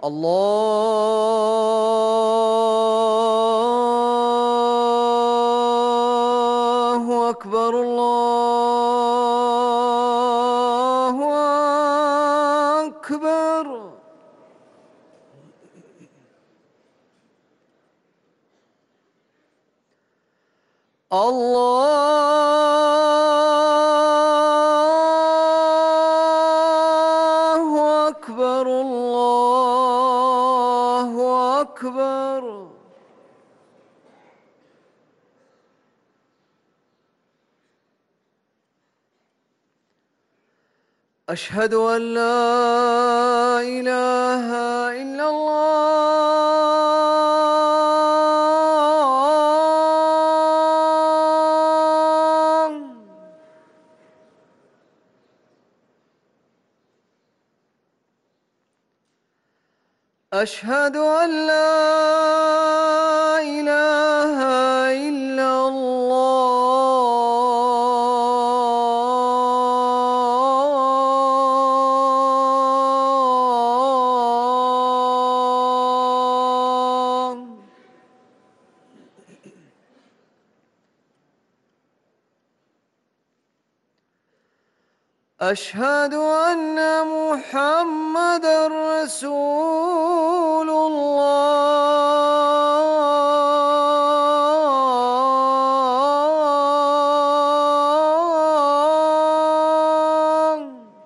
الله أكبر الله أكبر. الله أكبر الله أكبر. أشهد أن لا إله إلا الله. أشهد أن لا إله إلا الله. أشهد أن محمدًا رسول الله.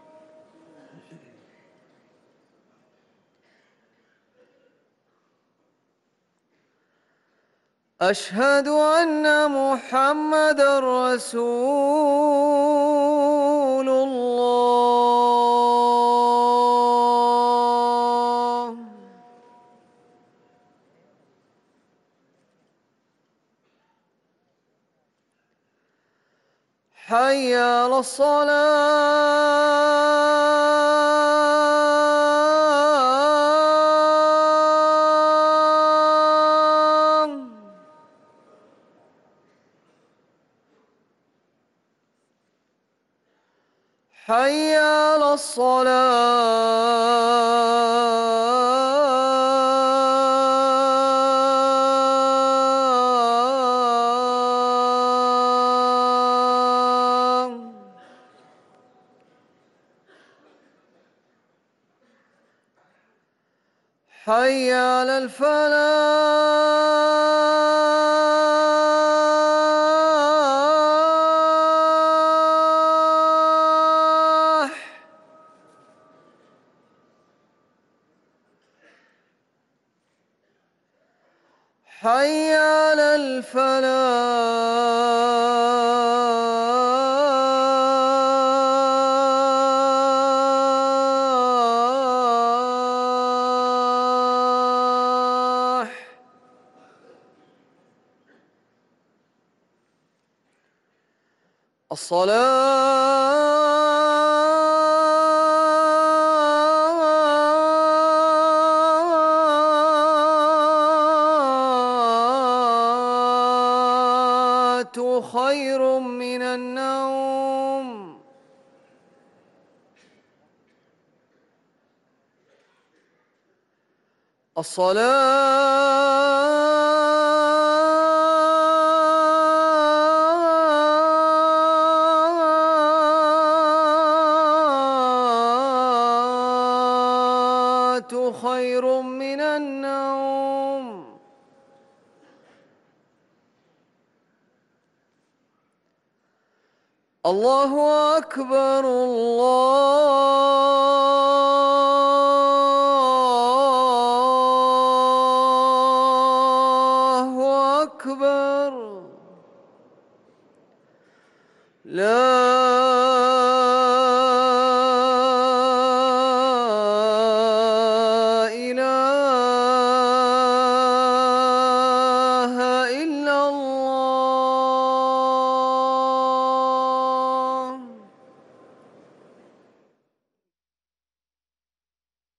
أشهد أن محمدًا رسول الله. حي على الصلاة. حي على الصلاة. حي على الفلاح. حي على الفلاح. الصلاة خير من النوم. الصلاة خير من النوم. الله أكبر الله أكبر. لا